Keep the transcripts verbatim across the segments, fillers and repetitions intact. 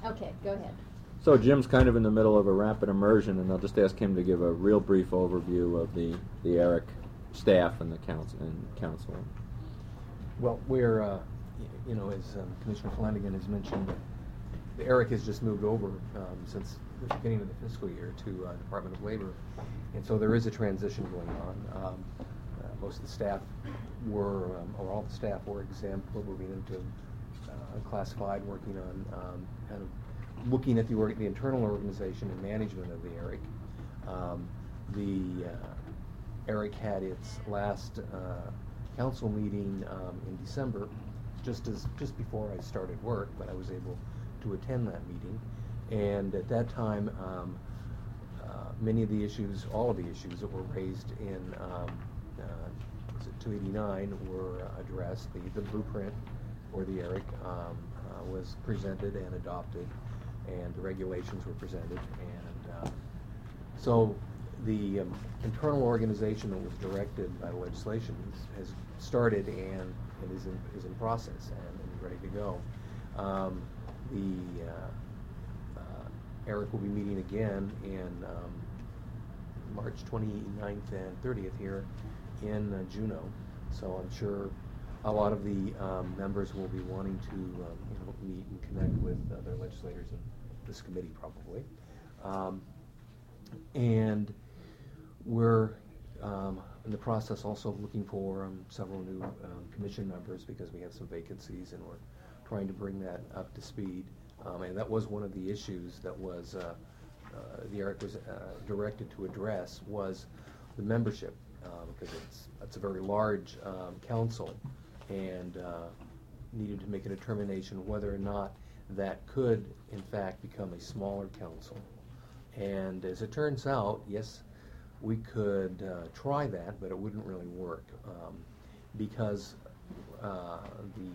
Okay, go ahead. So Jim's kind of in the middle of a rapid immersion, and I'll just ask him to give a real brief overview of the, the ERIC staff and the council. And council. Well, we're, uh, you know, as um, Commissioner Flanagan has mentioned, the ERIC has just moved over um, since the beginning of the fiscal year to uh, Department of Labor, and so there is a transition going on. Um, uh, most of the staff were, um, or all the staff were exempt. We're moving into uh, classified, working on um, kind of looking at the, org the internal organization and management of the ERIC. Um, the uh, ERIC had its last uh, council meeting um, in December, just as just before I started work, but I was able to attend that meeting. And at that time, um, uh, many of the issues, all of the issues that were raised in um, uh, two eighty-nine were uh, addressed. The, the blueprint for the ERIC um, uh, was presented and adopted, and the regulations were presented. And uh, so the um, internal organization that was directed by the legislation has started and, and is, in, is in process and, and ready to go. Um, the uh, uh, ERIC will be meeting again in um, March twenty-ninth and thirtieth here in uh, Juneau. So I'm sure a lot of the um, members will be wanting to um, you know, meet and connect with uh, their legislators in this committee probably. Um, and we're um, in the process also of looking for um, several new um, commission members because we have some vacancies and we're trying to bring that up to speed. Um, and that was one of the issues that was uh, uh, the ERIC was uh, directed to address was the membership uh, because it's, it's a very large um, council and uh, needed to make a determination whether or not that could in fact become a smaller council. And as it turns out, yes, we could uh, try that, but it wouldn't really work um, because uh, the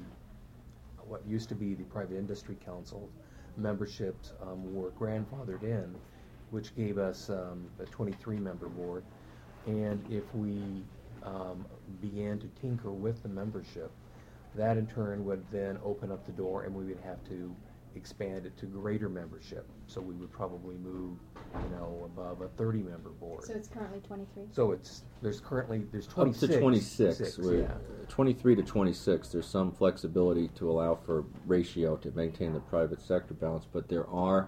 what used to be the private industry council memberships um, were grandfathered in, which gave us um, a twenty-three member board. And if we um, began to tinker with the membership, that in turn would then open up the door and we would have to expand it to greater membership. So we would probably move, you know, above a thirty member board. So it's currently twenty-three? Oh, So it's, there's currently, there's twenty-six. Up to twenty-six. Six, we're yeah. twenty-three to twenty-six. There's some flexibility to allow for ratio to maintain the private sector balance, but there are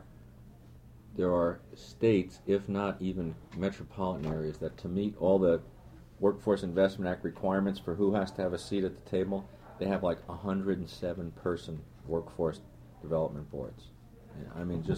there are states, if not even metropolitan areas, that to meet all the Workforce Investment Act requirements for who has to have a seat at the table, they have like one hundred seven person workforce development boards. I mean, just,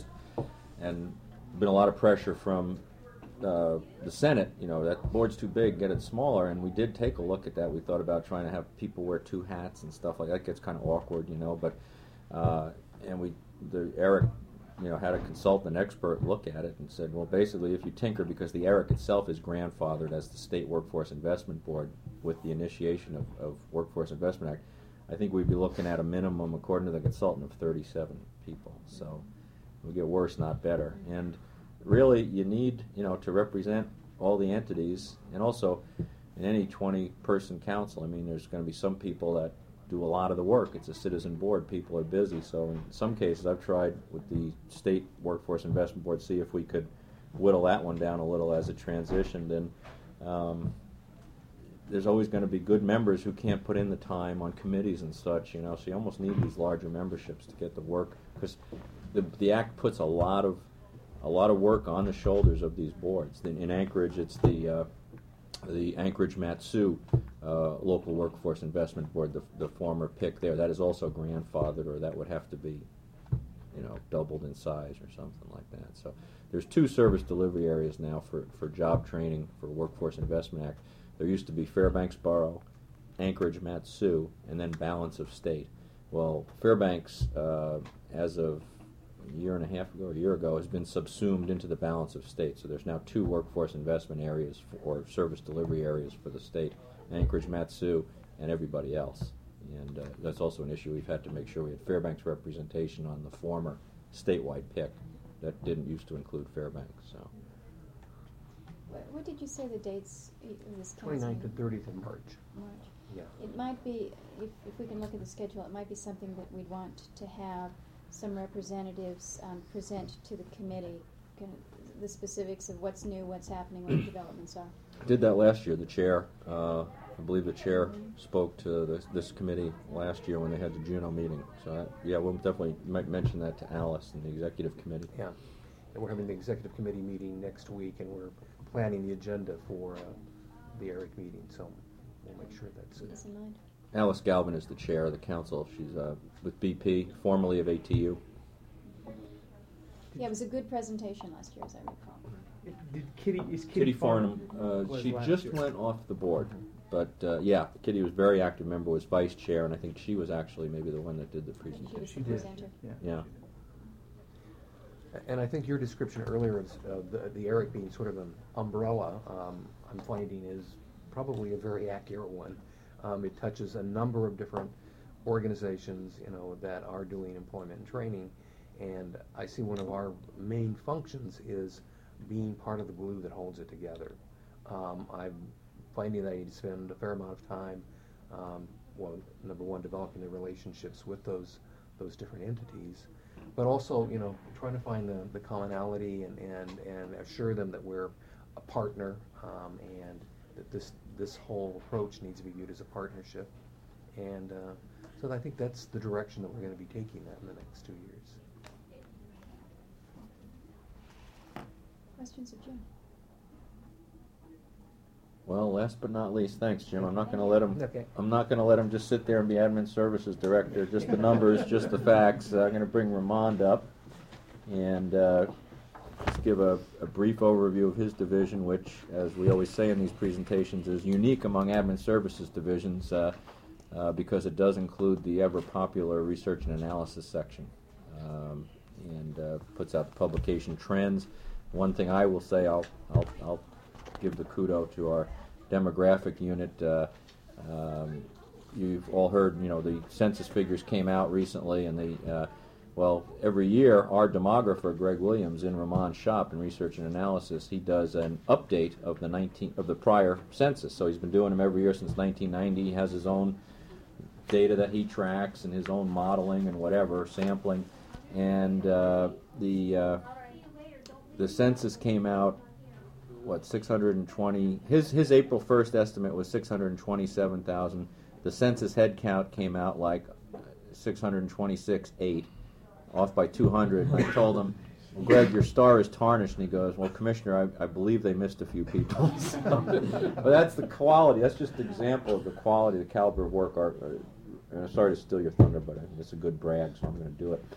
and been a lot of pressure from uh, the Senate, you know, that board's too big, get it smaller, and we did take a look at that. We thought about trying to have people wear two hats and stuff like that. It gets kind of awkward, you know, but, uh, and we, the ERIC, you know, had a consultant, an expert look at it and said, well, basically, if you tinker, because the ERIC itself is grandfathered as the State Workforce Investment Board with the initiation of, of Workforce Investment Act, I think we'd be looking at a minimum, according to the consultant, of thirty-seven people. So we get worse, not better. And really, you need, you know, to represent all the entities, and also in any twenty person council, I mean, there's going to be some people that do a lot of the work. It's a citizen board. People are busy. So in some cases, I've tried with the State Workforce Investment Board, see if we could whittle that one down a little as it transitioned. And um, there's always going to be good members who can't put in the time on committees and such, you know, so you almost need these larger memberships to get the work, because the, the Act puts a lot of a lot of work on the shoulders of these boards. In, in Anchorage, it's the uh, the Anchorage-Matsu uh, Local Workforce Investment Board, the, the former P I C there. That is also grandfathered, or that would have to be, you know, doubled in size or something like that. So there's two service delivery areas now for, for job training for Workforce Investment Act. There used to be Fairbanks Borough, Anchorage-Matsu, and then balance of state. Well, Fairbanks, uh, as of a year and a half ago, a year ago, has been subsumed into the balance of state. So there's now two workforce investment areas for, or service delivery areas for the state, Anchorage-Matsu, and everybody else. And uh, that's also an issue. We've had to make sure we had Fairbanks representation on the former statewide P I C that didn't used to include Fairbanks. So. What, what did you say the dates of this council? twenty-ninth and thirtieth of March. March. Yeah. It might be, if, if we can look at the schedule, it might be something that we'd want to have some representatives um, present to the committee kind of the specifics of what's new, what's happening, what the developments are. Did that last year. The chair, uh, I believe the chair mm-hmm. spoke to this, this committee last year when they had the Juneau meeting. So, I, yeah, we'll definitely might mention that to Alice and the executive committee. Yeah, and we're having the executive committee meeting next week, and we're planning the agenda for uh, the ERIC meeting, so we'll make sure that's Keep us in mind. Alice Galvin is the chair of the council. She's uh, with B P, formerly of A T U. Yeah, it was a good presentation last year, as I recall. Did Kitty, is Kitty, Kitty Farnham? Farnham, uh, she just year. went off the board. But, uh, yeah, Kitty was a very active member, was vice chair, and I think she was actually maybe the one that did the presentation. She was the presenter. Yeah. yeah. And I think your description earlier of uh, the, the ERIC being sort of an umbrella, um, I'm finding is probably a very accurate one. Um, it touches a number of different organizations, you know, that are doing employment and training. And I see one of our main functions is being part of the glue that holds it together. Um, I'm finding that I need to spend a fair amount of time, um, well, number one, developing the relationships with those those different entities, but also, you know, trying to find the, the commonality and, and, and assure them that we're a partner, um, and that this this whole approach needs to be viewed as a partnership. And uh, so I think that's the direction that we're going to be taking that in the next two years. Questions of Jim? Well, last but not least, thanks, Jim. I'm not going to let him. Okay. I'm not going to let him just sit there and be admin services director. Just the numbers, just the facts. Uh, I'm going to bring Ramond up and uh, just give a, a brief overview of his division, which, as we always say in these presentations, is unique among admin services divisions uh, uh, because it does include the ever popular research and analysis section, um, and uh, puts out the publication trends. One thing I will say, I'll I'll, I'll give the kudo to our demographic unit. Uh, um, you've all heard, you know, the census figures came out recently, and they, uh, well, every year our demographer Greg Williams in Ramond's shop in research and analysis, he does an update of the nineteen of the prior census. So he's been doing them every year since nineteen ninety. He has his own data that he tracks and his own modeling and whatever sampling, and uh, the uh, the census came out. What, six hundred twenty? His his April first estimate was six hundred twenty-seven thousand. The census head count came out like six hundred twenty-six point eight, off by two hundred. I told him, well, Greg, your star is tarnished. And he goes, well, Commissioner, I, I believe they missed a few people. So, but that's the quality. That's just an example of the quality, the caliber of work. Our, our, and I'm sorry to steal your thunder, but I think it's a good brag, so I'm going to do it.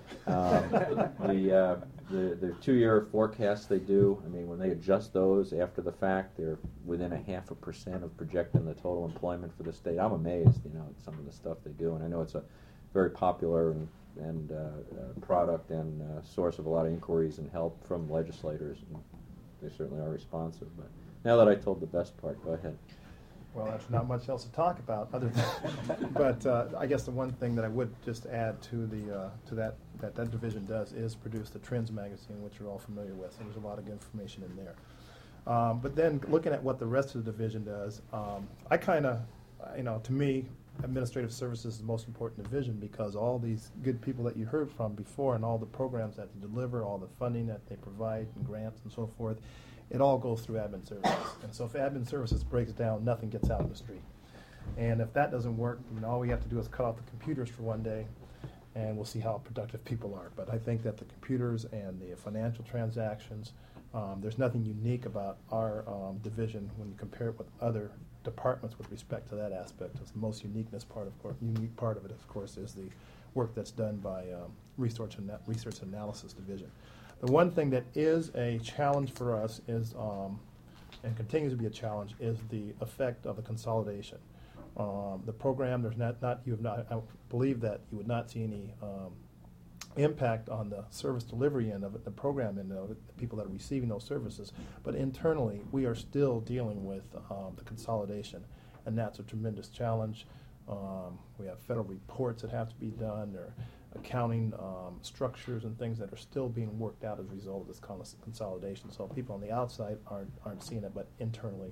Um, the, uh, the the two-year forecasts they do, I mean, when they adjust those after the fact, they're within a half a percent of projecting the total employment for the state. I'm amazed, you know, at some of the stuff they do, and I know it's a very popular and, and uh, uh, product and uh, source of a lot of inquiries and help from legislators, and they certainly are responsive. But now that I told the best part, go ahead. Well, there's not much else to talk about other than, but uh, I guess the one thing that I would just add to the uh, to that that that division does is produce the Trends magazine, which you're all familiar with. So there's a lot of good information in there. Um, but then looking at what the rest of the division does, um, I kind of, you know, to me, administrative services is the most important division because all these good people that you heard from before and all the programs that they deliver, all the funding that they provide and grants and so forth, it all goes through admin services. And so if admin services breaks down, nothing gets out in the street. And if that doesn't work, I mean, all we have to do is cut off the computers for one day, and we'll see how productive people are. But I think that the computers and the financial transactions, um, there's nothing unique about our um, division when you compare it with other departments with respect to that aspect. It's the most uniqueness part of course, unique part of it, of course, is the work that's done by um, research and research analysis division. The one thing that is a challenge for us is, um, and continues to be a challenge, is the effect of the consolidation. Um, the program, there's not, not you have not. I believe that you would not see any um, impact on the service delivery end of it, the program end of it, the people that are receiving those services. But internally, we are still dealing with um, the consolidation, and that's a tremendous challenge. Um, we have federal reports that have to be done. There accounting um, structures and things that are still being worked out as a result of this consolidation. So people on the outside aren't aren't seeing it, but internally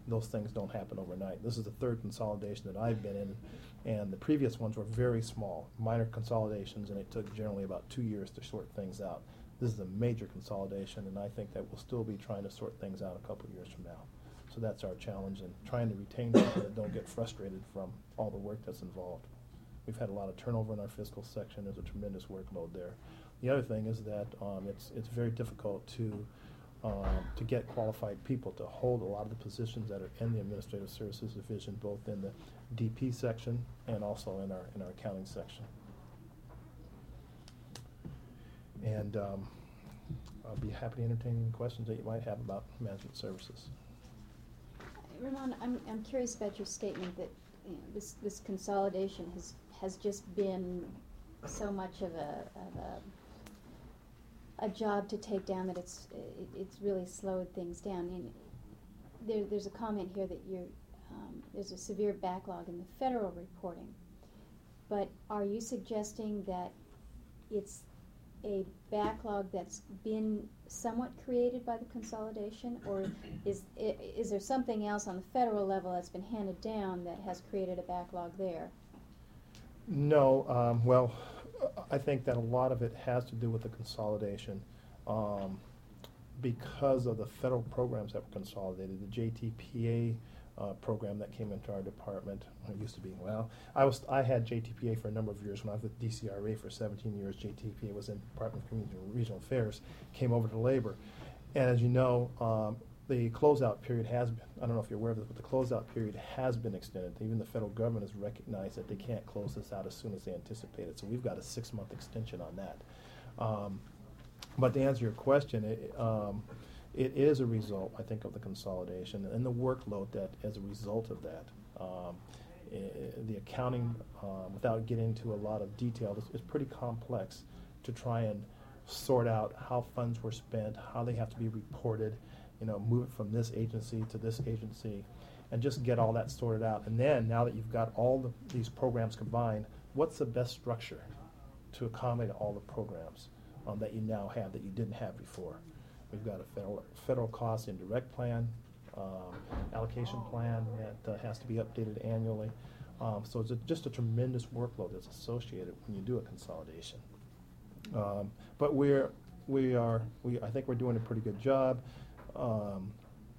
those things don't happen overnight. This is the third consolidation that I've been in, and the previous ones were very small, minor consolidations, and it took generally about two years to sort things out. This is a major consolidation, and I think that we'll still be trying to sort things out a couple of years from now. So that's our challenge, in trying to retain people that don't get frustrated from all the work that's involved. We've had a lot of turnover in our fiscal section. There's a tremendous workload there. The other thing is that um, it's it's very difficult to um, to get qualified people to hold a lot of the positions that are in the Administrative Services Division, both in the D P section and also in our in our accounting section. And um, I'll be happy to entertain any questions that you might have about management services. Ramon, I'm I'm curious about your statement that you know, this this consolidation has has just been so much of a of a, a job to take down that it's it, it's really slowed things down. And there there's a comment here that you're um, there's a severe backlog in the federal reporting. But are you suggesting that it's a backlog that's been somewhat created by the consolidation, or is is there something else on the federal level that's been handed down that has created a backlog there? No, um, well, I think that a lot of it has to do with the consolidation. Um, because of the federal programs that were consolidated, the J T P A Uh, program that came into our department. It used to be, well, I was I had J T P A for a number of years. When I was with D C R A for seventeen years, J T P A was in Department of Community and Regional Affairs, came over to labor. And as you know, um, the closeout period has been, I don't know if you're aware of this, but the closeout period has been extended. Even the federal government has recognized that they can't close this out as soon as they anticipate it. So we've got a six-month extension on that. Um, but to answer your question, it, um, it is a result, I think, of the consolidation and the workload that, as a result of that. Um, I, the accounting, uh, without getting into a lot of detail, is, is pretty complex to try and sort out how funds were spent, how they have to be reported, you know, move it from this agency to this agency, and just get all that sorted out. And then, now that you've got all the, these programs combined, what's the best structure to accommodate all the programs um, that you now have that you didn't have before? We've got a federal, federal cost indirect plan, um, allocation plan that uh, has to be updated annually. Um, so it's a, just a tremendous workload that's associated when you do a consolidation. Um, but we're, we are, we, I think we're doing a pretty good job. Um,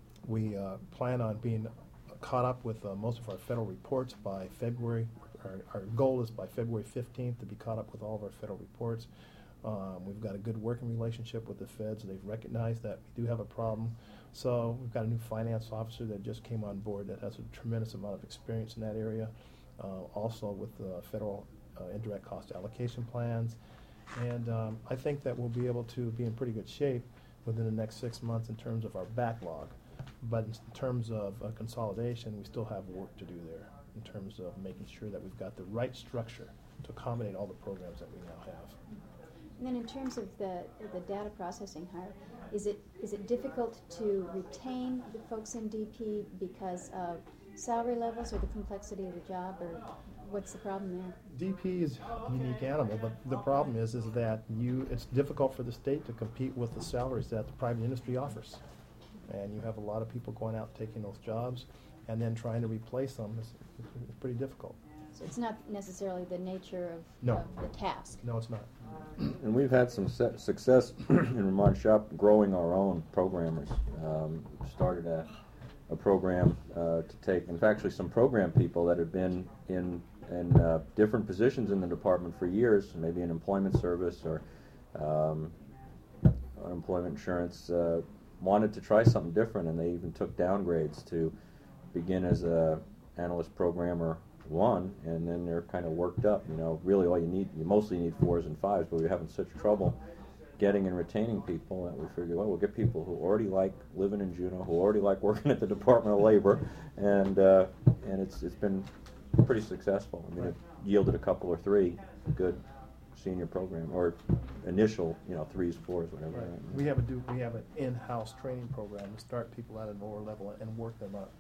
we uh, plan on being caught up with uh, most of our federal reports by February. Our, our goal is by February fifteenth to be caught up with all of our federal reports. Um, we've got a good working relationship with the feds. They've recognized that we do have a problem. So we've got a new finance officer that just came on board that has a tremendous amount of experience in that area. Uh, also with the federal uh, indirect cost allocation plans. And um, I think that we'll be able to be in pretty good shape within the next six months in terms of our backlog. But in terms of uh, consolidation, we still have work to do there in terms of making sure that we've got the right structure to accommodate all the programs that we now have. And then in terms of the the data processing hire, is it is it difficult to retain the folks in D P because of salary levels or the complexity of the job, or what's the problem there? D P is a unique animal, but the problem is is that you it's difficult for the state to compete with the salaries that the private industry offers. And you have a lot of people going out taking those jobs and then trying to replace them is, is pretty difficult. So it's not necessarily the nature of, No. of the task. No, it's not. And we've had some se- success in Vermont Shop growing our own programmers. Um, we started a, a program uh, to take, in fact, actually some program people that have been in in uh, different positions in the department for years, maybe in employment service or um, unemployment insurance, uh, wanted to try something different, and they even took downgrades to begin as a analyst programmer one, and then they're kind of worked up. You know, really all you need, you mostly need fours and fives, but we're having such trouble getting and retaining people that we figured, well, we'll get people who already like living in Juneau, who already like working at the Department of Labor, and uh, and it's it's been pretty successful. I mean, it yielded a couple or three good senior program or initial, you know, threes, fours, whatever. Right. We have a do we have an in-house training program to start people at a lower level and work them up.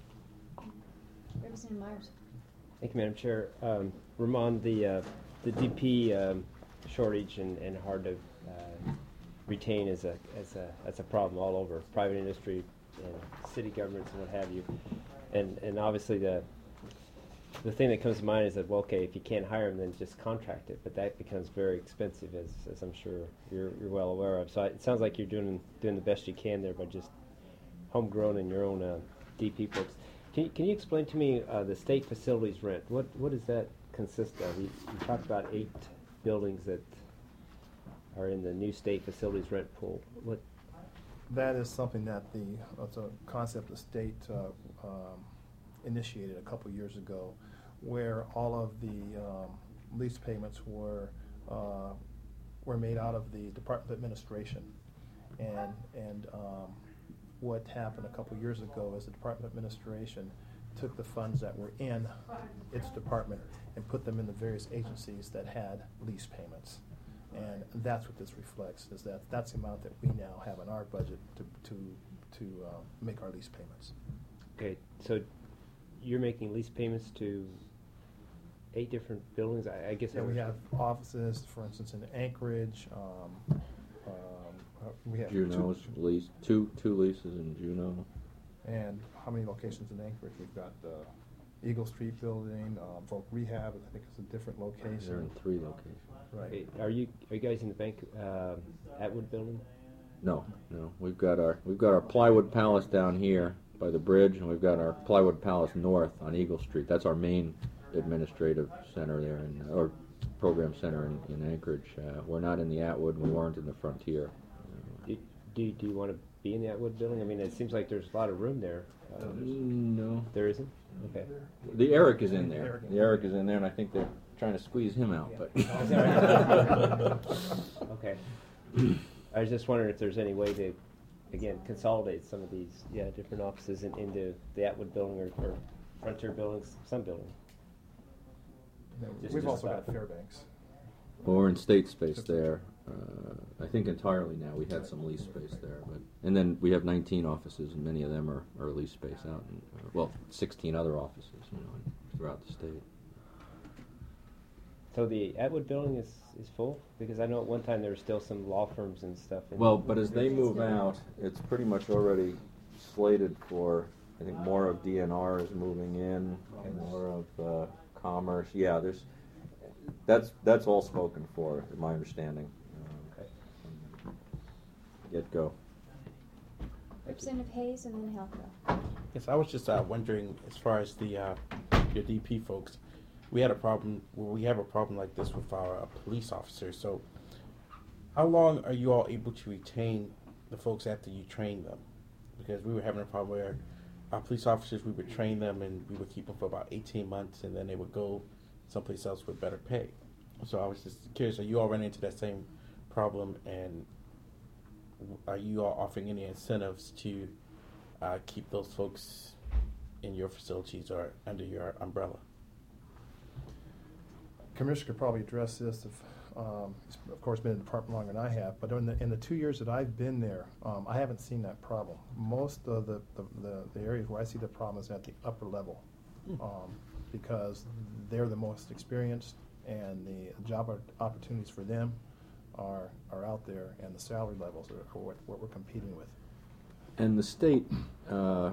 Representative Myers. Thank you, Madam Chair. Um, Ramon, the uh, the D P um, shortage and, and hard to uh, retain as a as a as a problem all over private industry and city governments and what have you. And and obviously the the thing that comes to mind is that, well, okay, if you can't hire them, then just contract it. But that becomes very expensive, as as I'm sure you're you're well aware of. So I, it sounds like you're doing doing the best you can there by just homegrown and your own uh, D P folks. Can you, can you explain to me uh, the state facilities rent? What what does that consist of? You, you talked about eight buildings that are in the new state facilities rent pool. What? That is something that the, it's a concept the state uh, um, initiated a couple years ago, where all of the um, lease payments were uh, were made out of the Department of Administration, and and um, what happened a couple years ago is the Department of Administration took the funds that were in its department and put them in the various agencies that had lease payments. And that's what this reflects, is that that's the amount that we now have in our budget to to, to uh, make our lease payments. Okay, so you're making lease payments to eight different buildings? I, I guess I And we was- have offices, for instance, in Anchorage. Um, um, uh, we have Juneau's two, lease, two two leases in Juneau. And how many locations in Anchorage? We've got the Eagle Street building, uh, Volk Rehab, I think it's a different location. They're in three locations. Right. Okay, are you are you guys in the bank uh, Atwood building? No, no. We've got our we've got our Plywood Palace down here by the bridge, and we've got our Plywood Palace North on Eagle Street. That's our main administrative center there, in, or program center in, in Anchorage. Uh, we're not in the Atwood. We weren't in the Frontier. Do, do, do you want to be in the Atwood building? I mean, it seems like there's a lot of room there. Uh, No. there isn't? Okay. The Eric is in there. Eric. The Eric is in there, and I think they're trying to squeeze him out. But Is that right? Okay. I was just wondering if there's any way to, again, consolidate some of these, yeah, different offices in, into the Atwood building or, or Frontier buildings, some building. Yeah, Just- We've just also got about- Fairbanks. Well, we're in state space there. Uh, I think entirely now. We had some lease space there, but and then we have nineteen offices, and many of them are, are lease space out. In, uh, well, sixteen other offices, you know, throughout the state. So the Atwood building is, is full? Because I know at one time there were still some law firms and stuff. In Well, but as they move out, it's pretty much already slated for. I think more of D N R is moving in, and more of uh, commerce. Yeah, there's that's that's all spoken for, in my understanding. Okay. Get go. Representative Hayes and then Halco. Yes, I was just uh, wondering, as far as the uh, your D P folks, we had a problem. Well, we have a problem like this with our uh, police officers. So, how long are you all able to retain the folks after you train them? Because we were having a problem where our police officers, we would train them and we would keep them for about eighteen months, and then they would go someplace else with better pay. So I was just curious, are you all running into that same problem, and are you all offering any incentives to uh, keep those folks in your facilities or under your umbrella? Commissioner could probably address this. If, um, he's of course been in the department longer than I have, but in the in the two years that I've been there, um, I haven't seen that problem. Most of the, the, the, the areas where I see the problem is at the upper level, um, because they're the most experienced, and the job opportunities for them are are out there, and the salary levels are, are what, what we're competing with. And the state, uh,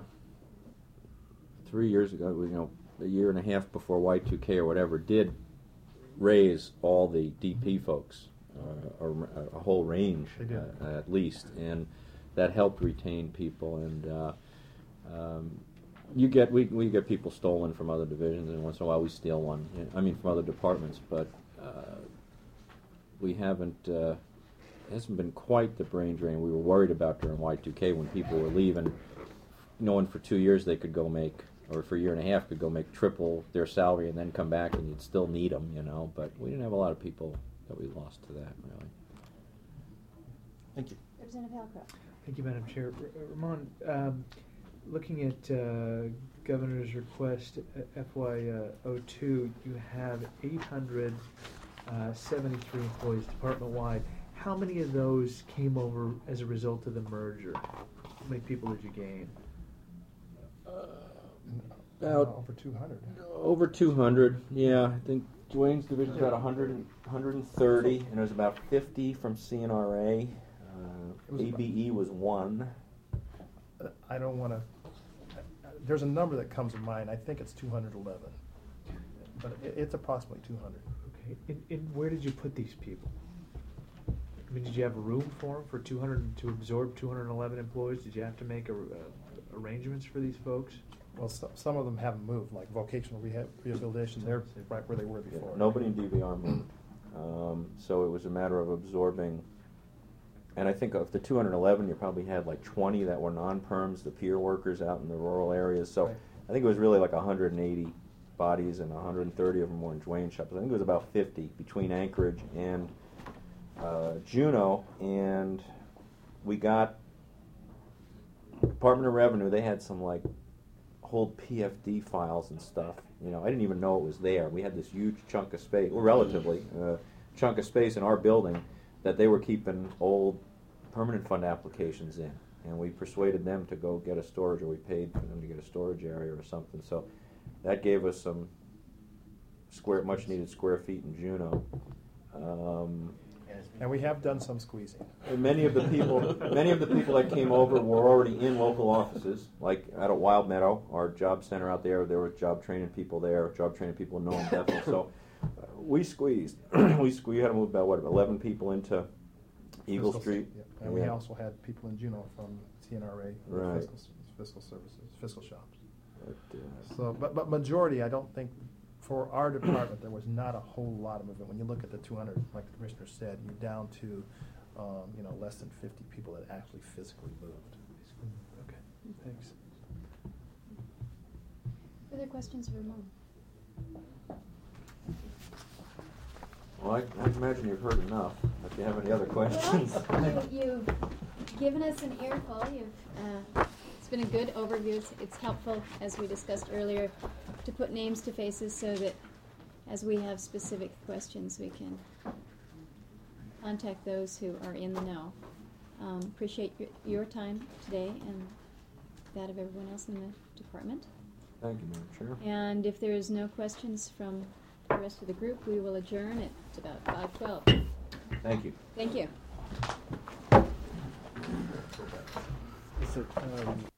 three years ago, you know, a year and a half before Y two K or whatever, did raise all the D P folks, uh, a, a whole range, They did. uh, at least, and that helped retain people. And uh, um, you get we we get people stolen from other divisions, and once in a while we steal one. I mean, from other departments, but uh, we haven't. Uh, it hasn't been quite the brain drain we were worried about during Y two K when people were leaving, knowing for two years they could go make, or for a year and a half could go make triple their salary and then come back and you'd still need them, you know. But we didn't have a lot of people that we lost to that, really. Thank you. Representative Halco. Thank you, Madam Chair. R- Ramon, um, looking at uh, Governor's request, uh, F Y oh two, you have eight hundred seventy-three employees department-wide. How many of those came over as a result of the merger? How many people did you gain? About Uh, over two hundred. over two hundred, yeah. I think Dwayne's division's about one hundred, one hundred thirty, and there's about fifty from C N R A. Uh, It was A B E was one. about- I don't want to, there's a number that comes to mind, I think it's two hundred eleven. But it, it's approximately two hundred. Okay, and, and where did you put these people? I mean, did you have a room for them, for two hundred, to absorb two hundred eleven employees? Did you have to make a, uh, arrangements for these folks? Well, some, some of them haven't moved, like vocational rehab, rehabilitation, they're right where they were Yeah, before. nobody in D V R moved. Um, so it was a matter of absorbing. And I think of the two hundred eleven, you probably had like twenty that were non-perms, the peer workers out in the rural areas. So Right. I think it was really like one hundred eighty bodies, and one hundred thirty of them were in Dwayne shops. I think it was about fifty between Anchorage and uh, Juneau. And we got Department of Revenue. They had some like old P F D files and stuff. You know, I didn't even know it was there. We had this huge chunk of space, well, relatively uh, chunk of space in our building that they were keeping old permanent fund applications in, and we persuaded them to go get a storage, or we paid for them to get a storage area or something. So that gave us some square, much needed square feet in Juneau. Um, And we have done some squeezing. and many of the people, many of the people that came over were already in local offices, like out at Wild Meadow, our job center out there. There were job training people there, job training people in Nome Bethel. So uh, we squeezed. we squeezed. We had to move about what, eleven people into Eagle Fiscal- Street. yeah. And we Yeah. also had people in Juneau from T N R A, Right. fiscal, fiscal services, fiscal shops. But, uh, So, but, but majority, I don't think, for our department, there was not a whole lot of movement. When you look at the two hundred, like the commissioner said, you're down to, um, you know, less than fifty people that actually physically moved. Okay, thanks. Further questions for Ramon? well, I, I imagine you've heard enough. If you have any other questions. Well, you, you've given us an earful. You've, uh, it's been a good overview. It's, it's helpful, as we discussed earlier, to put names to faces so that as we have specific questions, we can contact those who are in the know. Um, appreciate your, your time today and that of everyone else in the department. Thank you, Madam Chair. And if there is no questions from the rest of the group, we will adjourn at about five twelve. Thank you. Thank you. Is it, um,